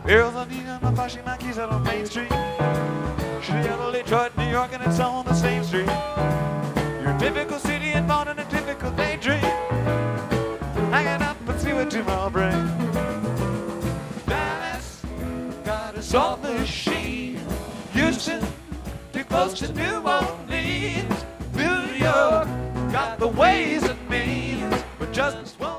Girls on Needham and flashing my keys out on Main Street. Seattle, Detroit, New York, and it's all on the same street. Your typical city involved in a typical daydream. Hanging up and see what tomorrow brings. Dallas got a soft machine. Houston, too close to New Orleans. New York got the ways and means, but just won't.